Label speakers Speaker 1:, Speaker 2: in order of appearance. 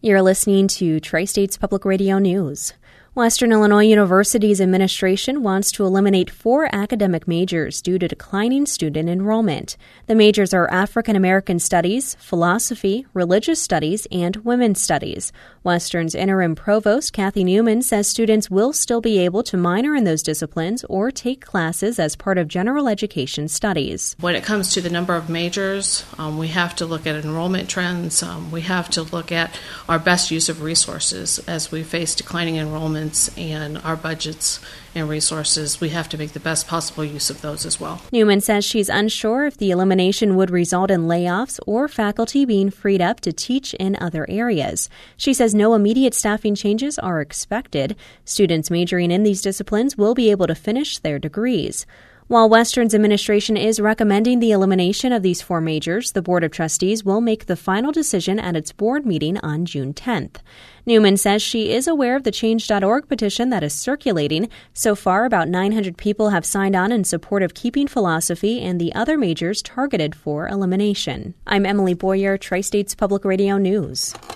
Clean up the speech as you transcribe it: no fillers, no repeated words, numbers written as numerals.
Speaker 1: You're listening to Tri-States Public Radio News. Western Illinois University's administration wants to eliminate 4 academic majors due to declining student enrollment. The majors are African American Studies, Philosophy, Religious Studies, and Women's Studies. Western's interim provost, Kathy Newman, says students will still be able to minor in those disciplines or take classes as part of general education studies.
Speaker 2: When it comes to the number of majors, we have to look at enrollment trends. We have to look at our best use of resources as we face declining enrollment. And our budgets and resources, we have to make the best possible use of those as well.
Speaker 1: Newman says she's unsure if the elimination would result in layoffs or faculty being freed up to teach in other areas. She says no immediate staffing changes are expected. Students majoring in these disciplines will be able to finish their degrees. While Western's administration is recommending the elimination of these 4 majors, the Board of Trustees will make the final decision at its board meeting on June 10th. Newman says she is aware of the Change.org petition that is circulating. So far, about 900 people have signed on in support of keeping philosophy and the other majors targeted for elimination. I'm Emily Boyer, Tri-States Public Radio News.